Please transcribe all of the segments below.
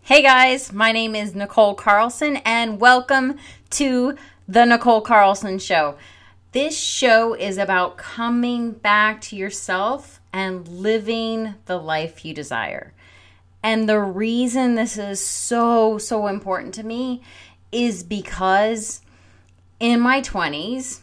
Hey guys, my name is Nicole Carlson and welcome to the Nicole Carlson Show. This show is about coming back to yourself and living the life you desire. And the reason this is so important to me is because in my 20s,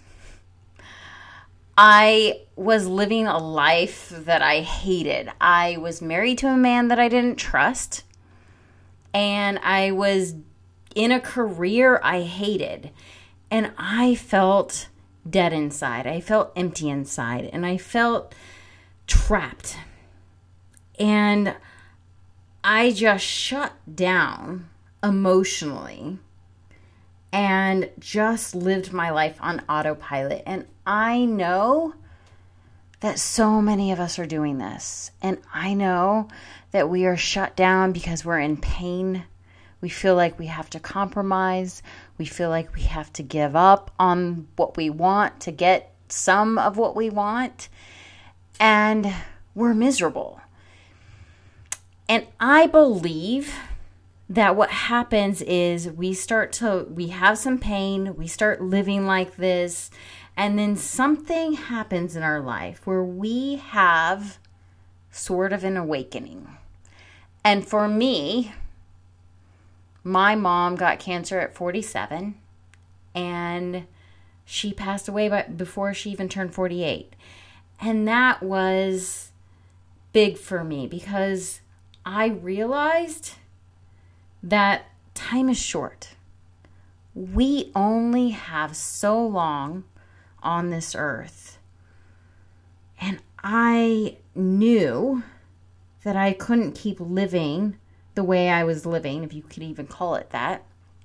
I was living a life that I hated. I was married to a man that I didn't trust. And I was in a career I hated. And I felt dead inside. I felt empty inside. And I felt trapped. And I just shut down emotionally and just lived my life on autopilot. And I know that so many of us are doing this. And I know that we are shut down because we're in pain. We feel like we have to compromise. We feel like we have to give up on what we want to get some of what we want. And we're miserable. And I believe that what happens is we have some pain. We start living like this. And then something happens in our life where we have sort of an awakening. And for me, my mom got cancer at 47 and she passed away before she even turned 48. And that was big for me because I realized that time is short. We only have so long on this earth. And I knew that I couldn't keep living the way I was living, if you could even call it that.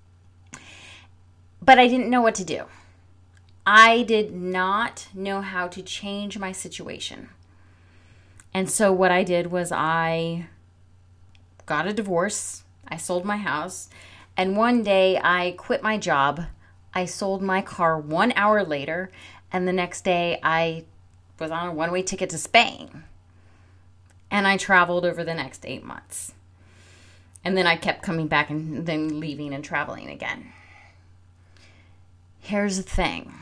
But I didn't know what to do. I did not know how to change my situation. And so what I did was I got a divorce. I sold my house. And one day I quit my job. I sold my car 1 hour later. And the next day I was on a one-way ticket to Spain. And I traveled over the next 8 months. And then I kept coming back and then leaving and traveling again. Here's the thing.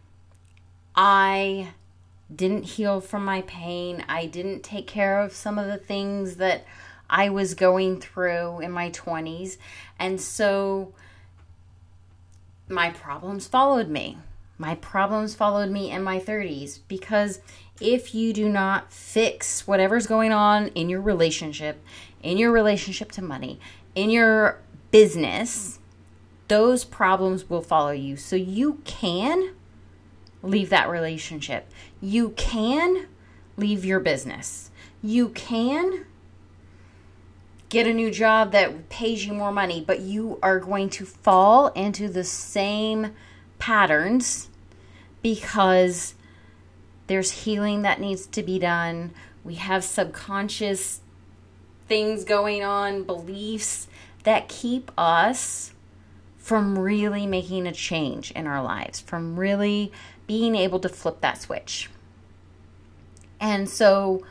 I didn't heal from my pain. I didn't take care of some of the things that I was going through in my 20s. And so my problems followed me. My problems followed me in my 30s because if you do not fix whatever's going on in your relationship to money, in your business, those problems will follow you. So you can leave that relationship. You can leave your business. You can get a new job that pays you more money, but you are going to fall into the same patterns because there's healing that needs to be done. We have subconscious things going on, beliefs that keep us from really making a change in our lives, from really being able to flip that switch. And so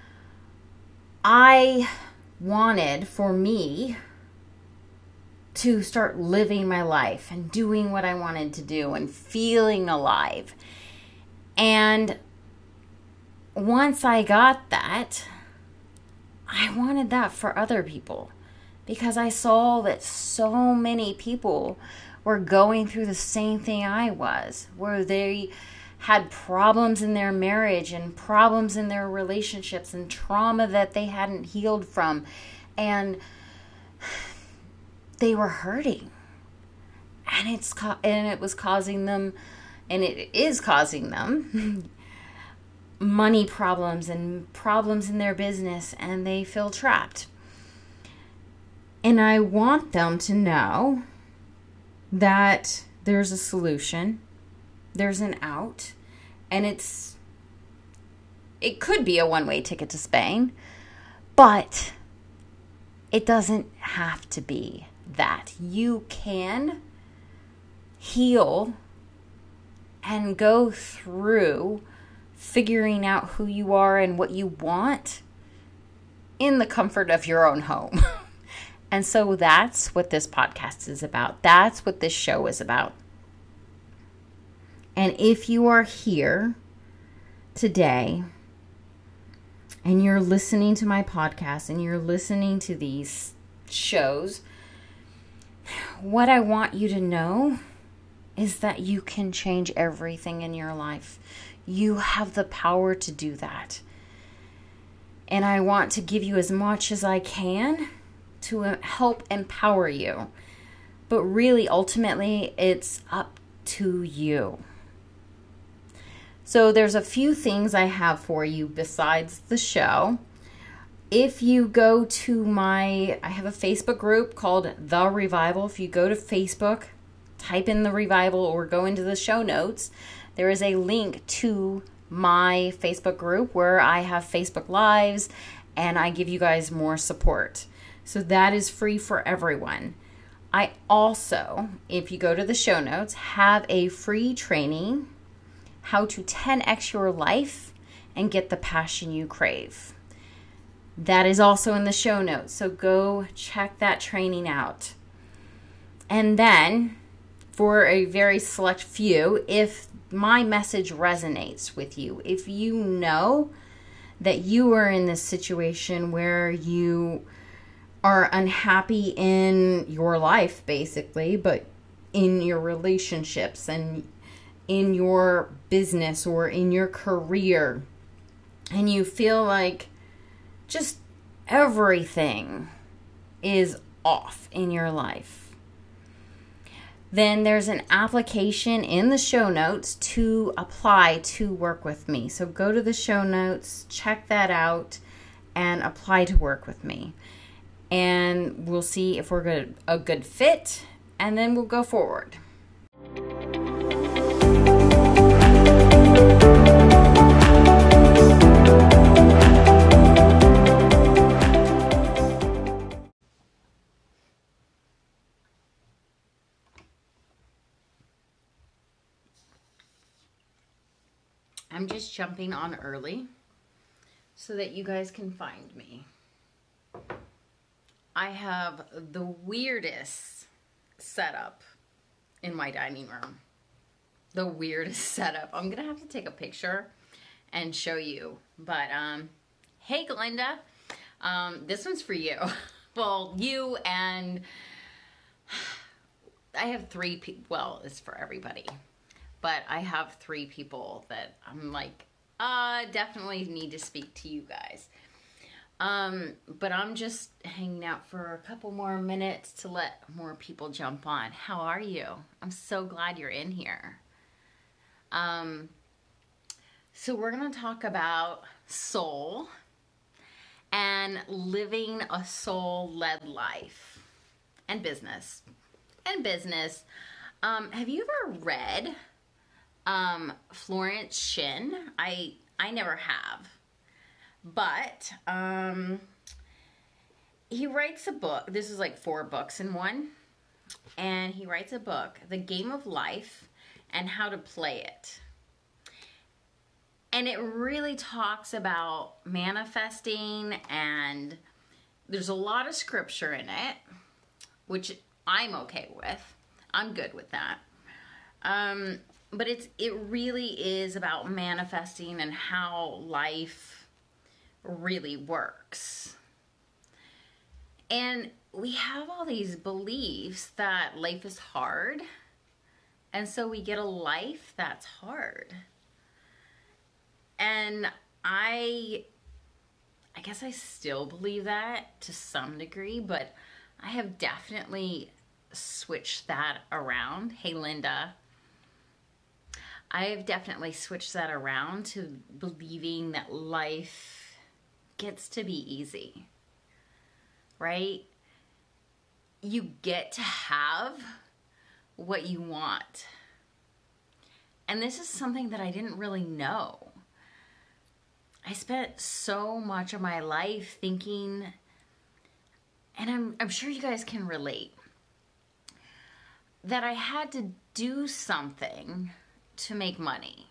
I wanted for me to start living my life and doing what I wanted to do and feeling alive. And once I got that, I wanted that for other people because I saw that so many people were going through the same thing I was, where they had problems in their marriage and problems in their relationships and trauma that they hadn't healed from. And they were hurting. And it was causing them, and it is causing them money problems and problems in their business, and they feel trapped. And I want them to know that there's a solution, there's an out, and it could be a one-way ticket to Spain, but it doesn't have to be that. You can heal and go through figuring out who you are and what you want in the comfort of your own home. And so that's what this podcast is about. That's what this show is about. And if you are here today and you're listening to my podcast and you're listening to these shows, what I want you to know is that you can change everything in your life. You have the power to do that. And I want to give you as much as I can to help empower you. But really, ultimately, it's up to you. So there's a few things I have for you besides the show. If you go to I have a Facebook group called The Revival. If you go to Facebook, type in The Revival or go into the show notes, there is a link to my Facebook group where I have Facebook Lives and I give you guys more support. So that is free for everyone. I also, if you go to the show notes, have a free training, how to 10x your life and get the passion you crave. That is also in the show notes. So go check that training out. And then for a very select few, if my message resonates with you, if you know that you are in this situation where you are unhappy in your life, basically, but in your relationships and in your business or in your career, and you feel like just everything is off in your life, then there's an application in the show notes to apply to work with me. So go to the show notes, check that out, and apply to work with me. And we'll see if we're a good fit, and then we'll go forward. I'm just jumping on early so that you guys can find me. I have the weirdest setup in my dining room. The weirdest setup. I'm going to have to take a picture and show you. But, hey, Glenda. This one's for you. Well, you and I have 3 people. Well, it's for everybody. But I have 3 people that I'm like, definitely need to speak to you guys. But I'm just hanging out for a couple more minutes to let more people jump on. How are you? I'm so glad you're in here. So we're going to talk about soul and living a soul-led life and business. Have you ever read Florence Shinn? I never have. But he writes a book. This is like 4 books in one. And he writes a book, The Game of Life and How to Play It. And it really talks about manifesting, and there's a lot of scripture in it, which I'm okay with. I'm good with that. But it really is about manifesting and how life really works. And we have all these beliefs that life is hard, and so we get a life that's hard. And I guess I still believe that to some degree, but I have definitely switched that around. Hey, Linda. I have definitely switched that around to believing that life gets to be easy, right? You get to have what you want. And this is something that I didn't really know. I spent so much of my life thinking, and I'm sure you guys can relate, that I had to do something to make money.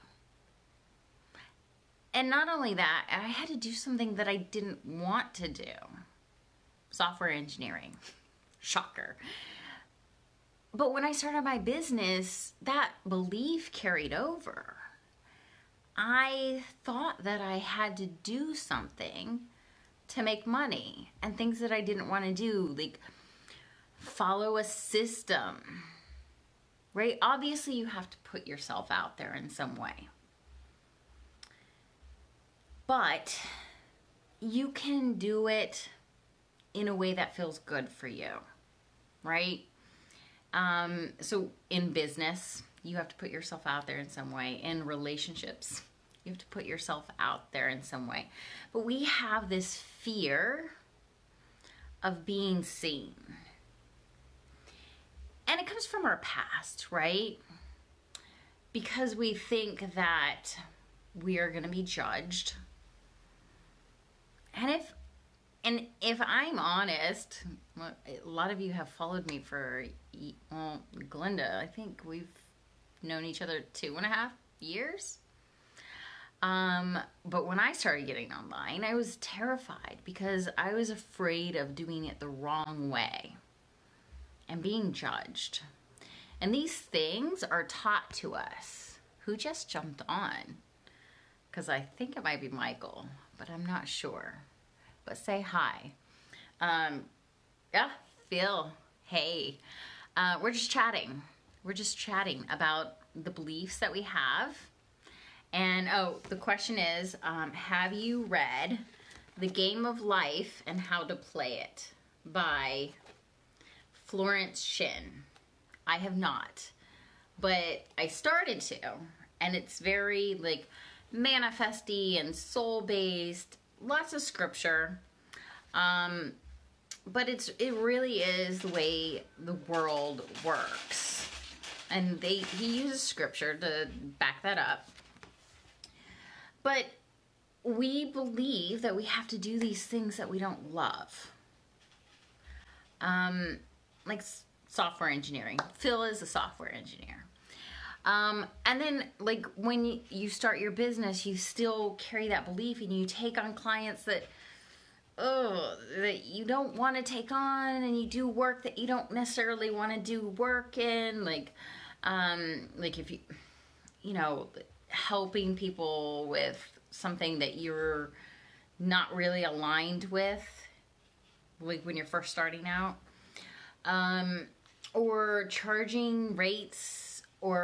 And not only that, I had to do something that I didn't want to do. Software engineering. Shocker. But when I started my business, that belief carried over. I thought that I had to do something to make money, and things that I didn't want to do, like follow a system, right? Obviously, you have to put yourself out there in some way. But you can do it in a way that feels good for you, right? So in business, you have to put yourself out there in some way. In relationships, you have to put yourself out there in some way. But we have this fear of being seen. And it comes from our past, right? Because we think that we are going to be judged. And if I'm honest, a lot of you have followed me for, well, Glenda, I think we've known each other 2.5 years. But when I started getting online, I was terrified because I was afraid of doing it the wrong way and being judged. And these things are taught to us. Who just jumped on? Because I think it might be Michael, but I'm not sure. But say hi. Yeah, Phil, hey. We're just chatting. We're just chatting about the beliefs that we have. And, the question is, have you read The Game of Life and How to Play It by Florence Shinn? I have not, but I started to, and it's very, like, manifesty and soul-based, lots of scripture, but it really is the way the world works, and he uses scripture to back that up. But we believe that we have to do these things that we don't love, like software engineering. Phil is a software engineer. And then, like, when you start your business, you still carry that belief, and you take on clients that you don't want to take on, and you do work that you don't necessarily want to do work in, like if you know, helping people with something that you're not really aligned with, like when you're first starting out, or charging rates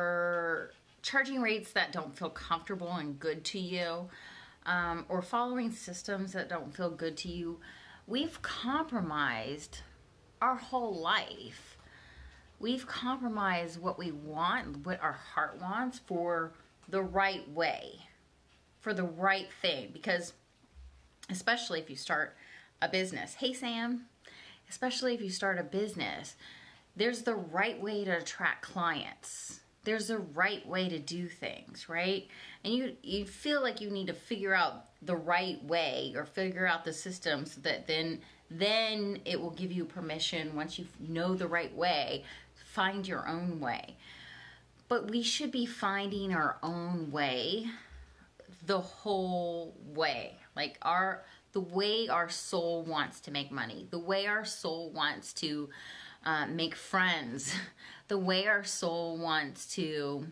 that don't feel comfortable and good to you, or following systems that don't feel good to you. We've compromised our whole life. We've compromised what we want, what our heart wants, for the right way, for the right thing. Because especially if you start a business, hey Sam, especially if you start a business, there's the right way to attract clients. There's a right way to do things, right? And you feel like you need to figure out the right way, or figure out the system, so that then it will give you permission, once you know the right way, find your own way. But we should be finding our own way the whole way. Like the way our soul wants to make money, the way our soul wants to make friends, the way our soul wants to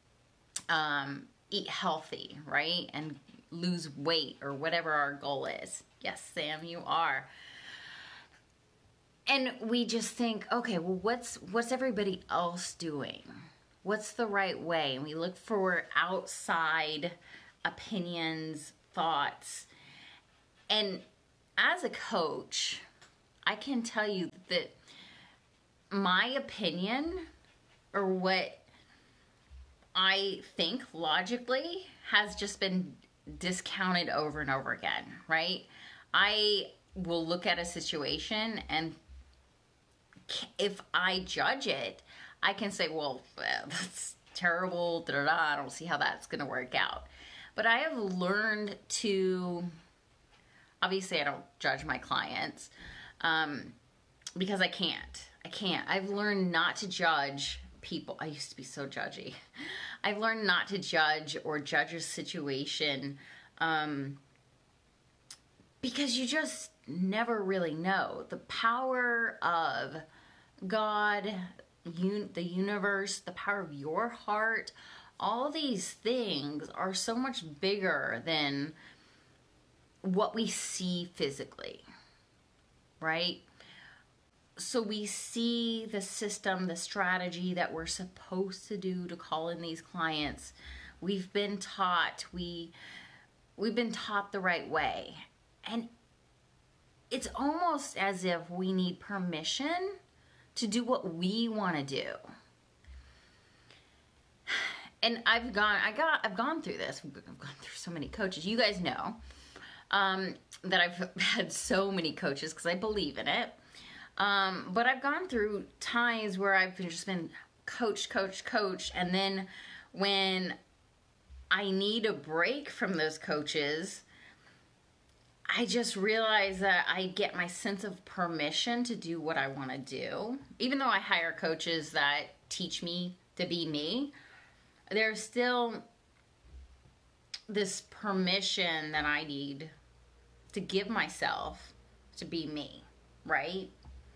eat healthy, right? And lose weight, or whatever our goal is. Yes, Sam, you are. And we just think, okay, well, what's everybody else doing? What's the right way? And we look for outside opinions, thoughts. And as a coach, I can tell you that my opinion, or what I think logically, has just been discounted over and over again, right? I will look at a situation, and if I judge it, I can say, well, that's terrible, I don't see how that's going to work out. But I have learned to, obviously I don't judge my clients, because I can't. I've learned not to judge people. I used to be so judgy. I've learned not to judge or judge a situation, because you just never really know. The power of God, the universe, the power of your heart, all these things are so much bigger than what we see physically, right? So we see the system, the strategy that we're supposed to do to call in these clients. We've been taught, we've been taught the right way. And it's almost as if we need permission to do what we want to do. And I've gone through this. I've gone through so many coaches. You guys know that I've had so many coaches because I believe in it. But I've gone through times where I've just been coach, and then when I need a break from those coaches, I just realize that I get my sense of permission to do what I want to do. Even though I hire coaches that teach me to be me, there's still this permission that I need to give myself to be me, right?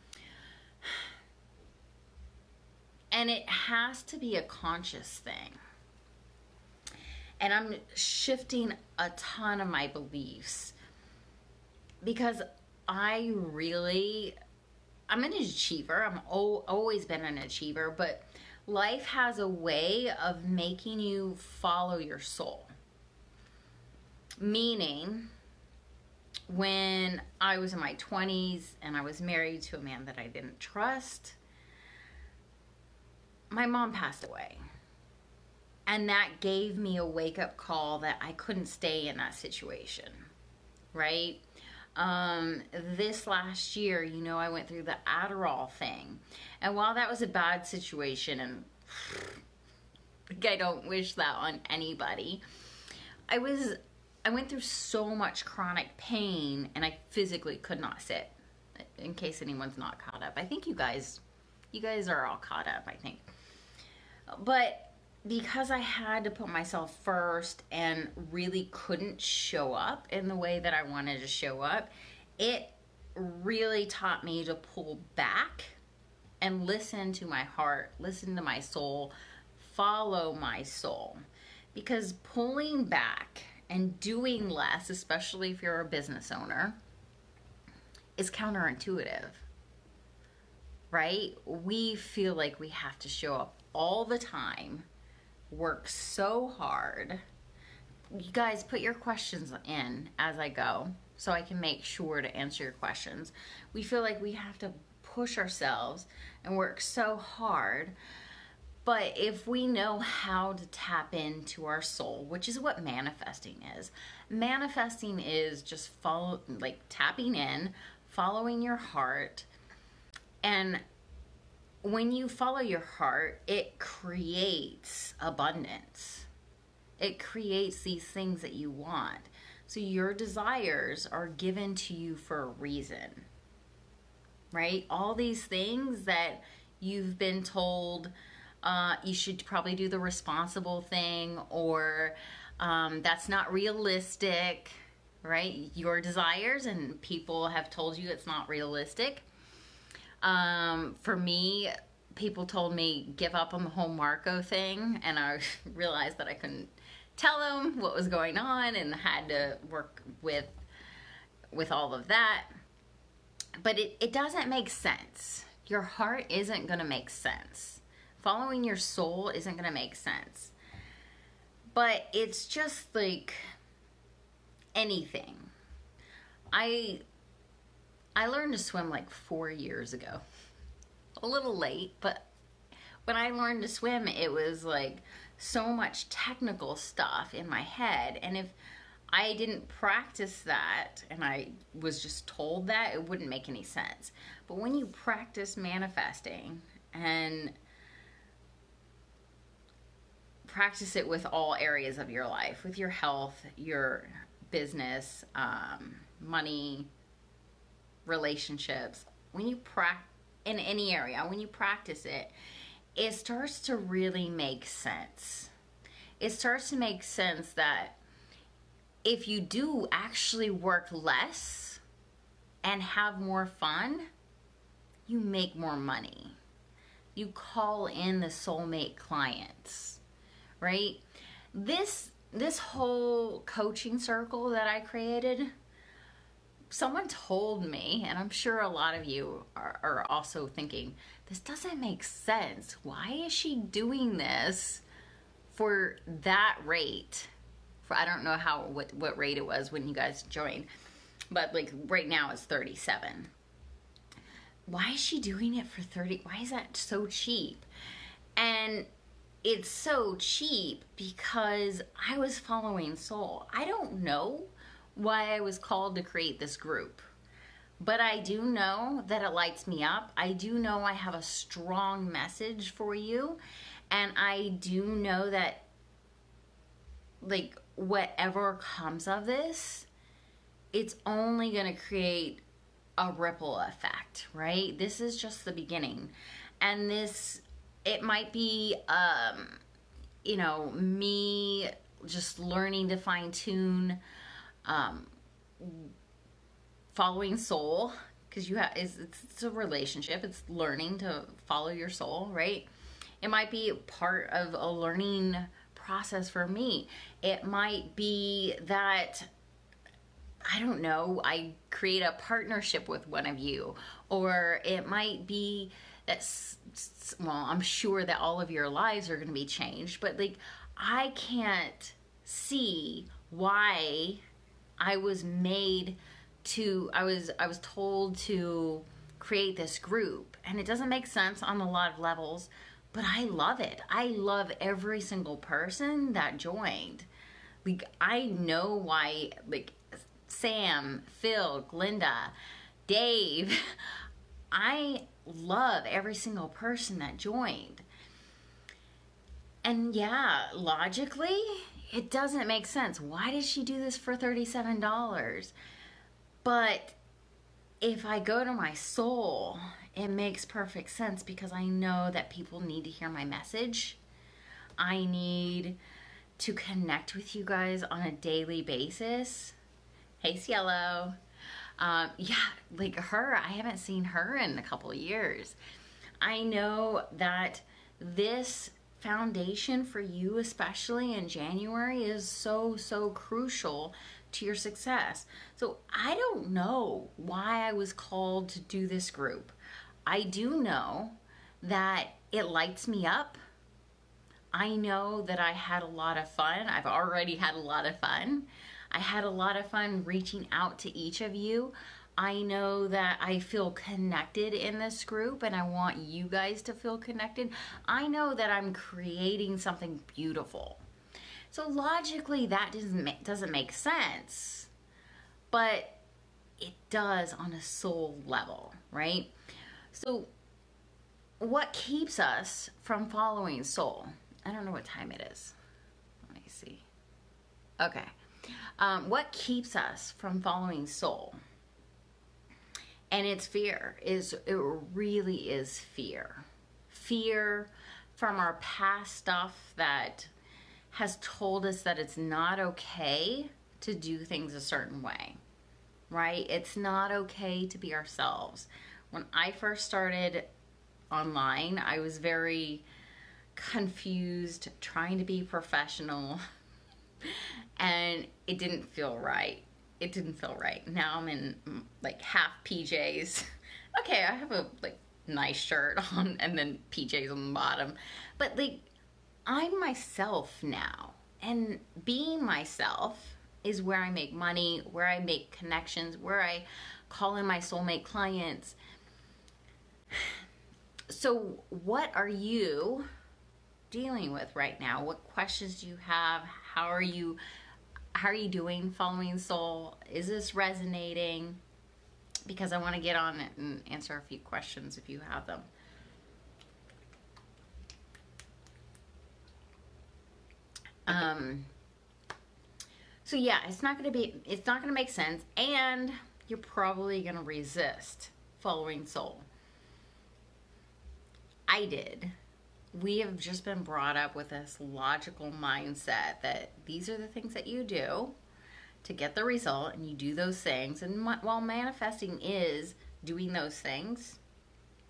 And it has to be a conscious thing. And I'm shifting a ton of my beliefs because I'm an achiever. I'm always been an achiever, but life has a way of making you follow your soul. Meaning, when I was in my 20s and I was married to a man that I didn't trust, my mom passed away. And that gave me a wake-up call that I couldn't stay in that situation, right? This last year, I went through the Adderall thing. And while that was a bad situation, and I don't wish that on anybody, I went through so much chronic pain and I physically could not sit. In case anyone's not caught up. I think you guys are all caught up, I think. But because I had to put myself first and really couldn't show up in the way that I wanted to show up, it really taught me to pull back and listen to my heart, listen to my soul, follow my soul. Because pulling back and doing less, especially if you're a business owner, is counterintuitive, right? We feel like we have to show up all the time, work so hard. You guys put your questions in as I go so I can make sure to answer your questions. We feel like we have to push ourselves and work so hard. But if we know how to tap into our soul, which is what manifesting is just tapping in, following your heart. And when you follow your heart, it creates abundance. It creates these things that you want. So your desires are given to you for a reason, right? All these things that you've been told, you should probably do the responsible thing, or that's not realistic, right? Your desires, and people have told you it's not realistic. For me, people told me give up on the whole Marco thing, and I realized that I couldn't tell them what was going on and had to work with all of that. But it doesn't make sense. Your heart isn't going to make sense. Following your soul isn't going to make sense. But it's just like anything. I learned to swim like 4 years ago. A little late, but when I learned to swim, it was like so much technical stuff in my head. And if I didn't practice that and I was just told that, it wouldn't make any sense. But when you practice manifesting and practice it with all areas of your life, with your health, your business, money, relationships, when you in any area, when you practice it, it starts to really make sense. It starts to make sense that if you do actually work less and have more fun, you make more money. You call in the soulmate clients, right? This whole coaching circle that I created, someone told me, and I'm sure a lot of you are also thinking, this doesn't make sense. Why is she doing this for that rate? For, I don't know what rate it was when you guys joined, but like right now it's 37. Why is she doing it for 30? Why is that so cheap? And it's so cheap because I was following soul. I don't know why I was called to create this group, but I do know that it lights me up. I do know I have a strong message for you, and I do know that like whatever comes of this, it's only going to create a ripple effect, right? This is just the beginning. And this, it might be, you know, me just learning to fine tune, following soul, because it's a relationship. It's learning to follow your soul, right? It might be part of a learning process for me. It might be that, I don't know, I create a partnership with one of you, or it might be that, well, I'm sure that all of your lives are going to be changed, but like, I can't see why I was told to create this group, and it doesn't make sense on a lot of levels, but I love it. I love every single person that joined. Like, I know why, like, Sam, Phil, Glinda, Dave, I love every single person that joined. And yeah, logically, it doesn't make sense. Why did she do this for $37? But if I go to my soul, it makes perfect sense, because I know that people need to hear my message. I need to connect with you guys on a daily basis. Hey, Cielo. Yeah, like her, I haven't seen her in a couple of years. I know that this foundation for you, especially in January, is so, so crucial to your success. So I don't know why I was called to do this group. I do know that it lights me up. I know that I had a lot of fun. I've already had a lot of fun. I had a lot of fun reaching out to each of you. I know that I feel connected in this group, and I want you guys to feel connected. I know that I'm creating something beautiful. So logically, that doesn't make sense, but it does on a soul level, right? So what keeps us from following soul? I don't know what time it is. Let me see. Okay. What keeps us from following soul? And it's fear. It really is fear. Fear from our past stuff that has told us that it's not okay to do things a certain way, right? It's not okay to be ourselves. When I first started online, I was very confused, trying to be professional, and it didn't feel right. It didn't feel right. Now I'm in like half PJs. Okay, I have a like nice shirt on and then PJs on the bottom, but like, I'm myself now, and being myself is where I make money, where I make connections, where I call in my soulmate clients. So what are you dealing with right now? What questions do you have? How are you doing following soul? Is this resonating? Because I want to get on it and answer a few questions if you have them. So yeah, it's not going to make sense, and you're probably going to resist following soul. I did. We have just been brought up with this logical mindset that these are the things that you do to get the result, and you do those things. And while manifesting is doing those things,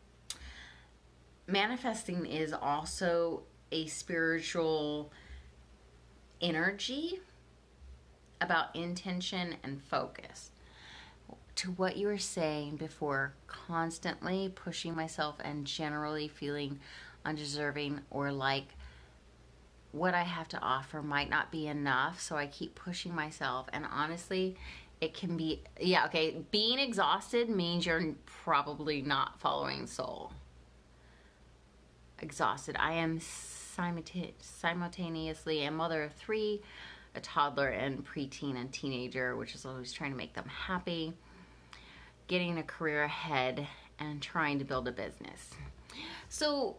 manifesting is also a spiritual energy about intention and focus. To what you were saying before, constantly pushing myself and generally feeling undeserving, or like what I have to offer might not be enough, so I keep pushing myself. And honestly, it can be, yeah, okay, being exhausted means you're probably not following soul. Exhausted. I am simultaneously a mother of 3, a toddler and preteen and teenager, which is always trying to make them happy, getting a career ahead, and trying to build a business. So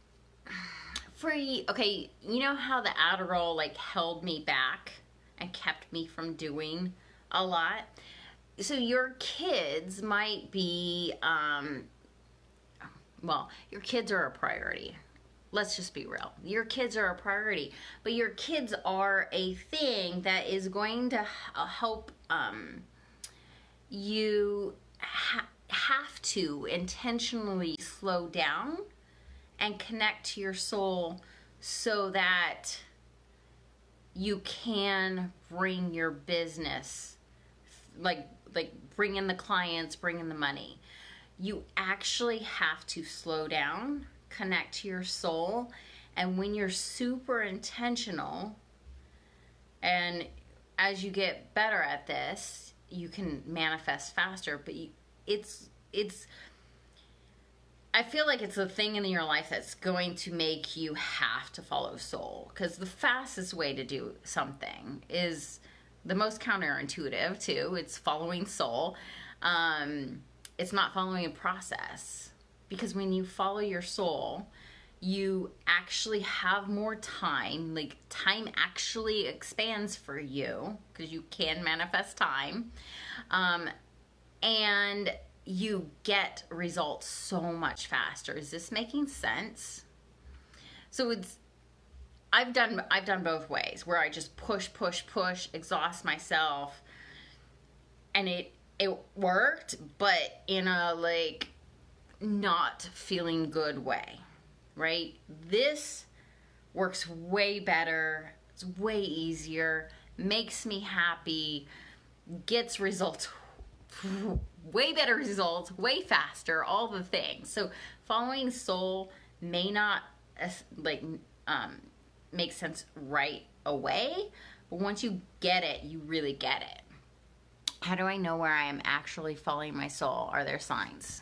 okay, you know how the Adderall like held me back and kept me from doing a lot? So your kids might be, well, your kids are a priority. Let's just be real. Your kids are a priority, but your kids are a thing that is going to help you have to intentionally slow down and connect to your soul so that you can bring your business, like bring in the clients, bring in the money. You actually have to slow down, connect to your soul, and when you're super intentional, and as you get better at this, you can manifest faster. But I feel like it's a thing in your life that's going to make you have to follow soul, because the fastest way to do something is the most counterintuitive too. It's following soul. It's not following a process, because when you follow your soul, you actually have more time. Like, time actually expands for you, because you can manifest time. And you get results so much faster. Is this making sense? So I've done both ways, where I just push, exhaust myself, and it worked, but in a like not feeling good way, right? This works way better. It's way easier, makes me happy, gets results, way better results, way faster, all the things. So following soul may not make sense right away, but once you get it, you really get it. How do I know where I am actually following my soul? Are there signs?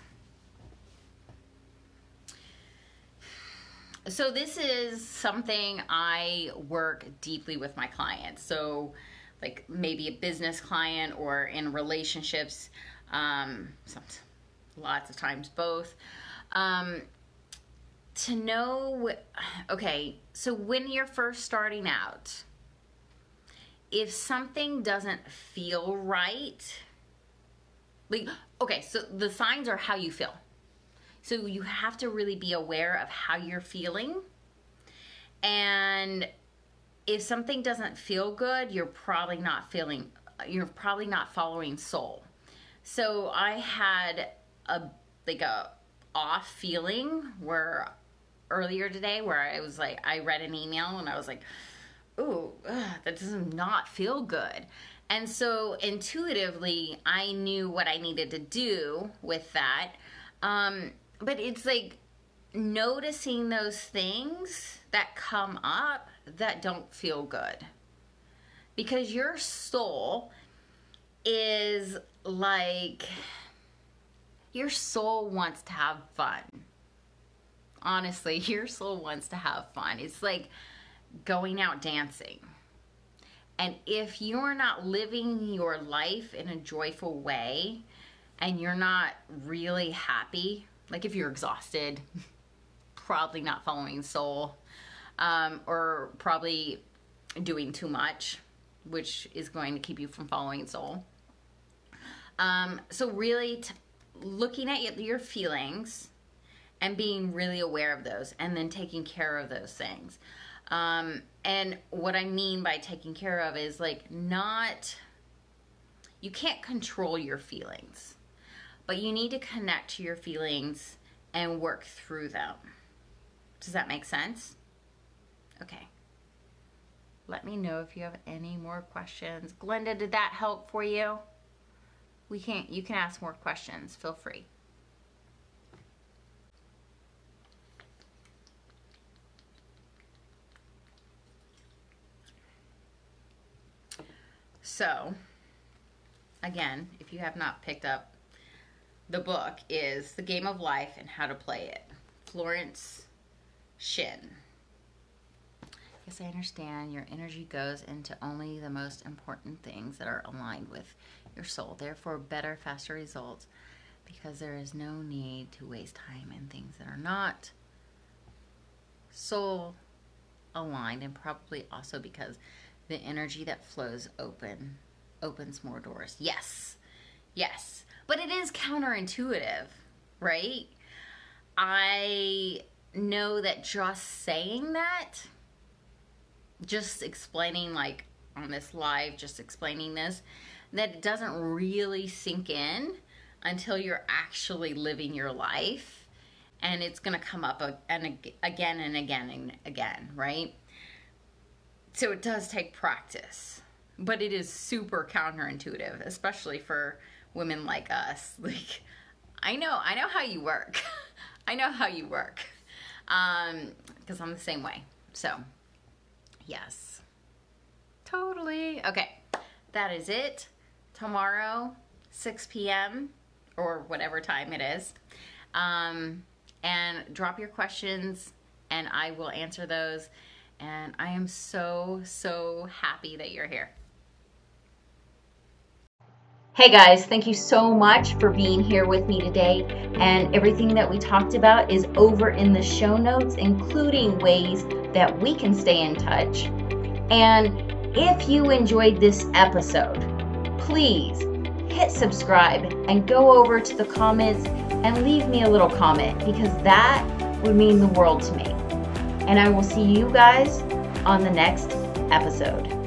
So this is something I work deeply with my clients. So like maybe a business client or in relationships, lots of times both. To know, okay, so when you're first starting out, if something doesn't feel right, like, okay, so the signs are how you feel. So you have to really be aware of how you're feeling. And if something doesn't feel good, you're probably not following soul. So I had a off feeling earlier today where I was like, I read an email and I was like, ooh, that does not feel good. And so intuitively, I knew what I needed to do with that. But it's like noticing those things that come up that don't feel good. Because your soul is like, your soul wants to have fun. Honestly, your soul wants to have fun. It's like going out dancing. And if you're not living your life in a joyful way and you're not really happy, like if you're exhausted, probably not following soul, or probably doing too much, which is going to keep you from following soul. So really looking at your feelings and being really aware of those, and then taking care of those things. And what I mean by taking care of is like you can't control your feelings, but you need to connect to your feelings and work through them. Does that make sense? Okay. Let me know if you have any more questions. Glenda, did that help for you? You can ask more questions. Feel free. So, again, if you have not picked up, the book is The Game of Life and How to Play It. Florence Shinn. Yes, I understand. Your energy goes into only the most important things that are aligned with your soul. Therefore, better, faster results, because there is no need to waste time in things that are not soul aligned, and probably also because the energy that flows opens more doors. Yes. Yes. But it is counterintuitive, right? I know that just saying that, just explaining, like on this live, just explaining this, that it doesn't really sink in until you're actually living your life, and it's going to come up again and again and again, right? So it does take practice, but it is super counterintuitive, especially for women like us. Like, I know how you work. I know how you work, because I'm the same way. So yes, totally. Okay, that is it. Tomorrow, 6 p.m. or whatever time it is. And drop your questions and I will answer those. And I am so, so happy that you're here. Hey guys, thank you so much for being here with me today. And everything that we talked about is over in the show notes, including ways that we can stay in touch. And if you enjoyed this episode, please hit subscribe and go over to the comments and leave me a little comment, because that would mean the world to me. And I will see you guys on the next episode.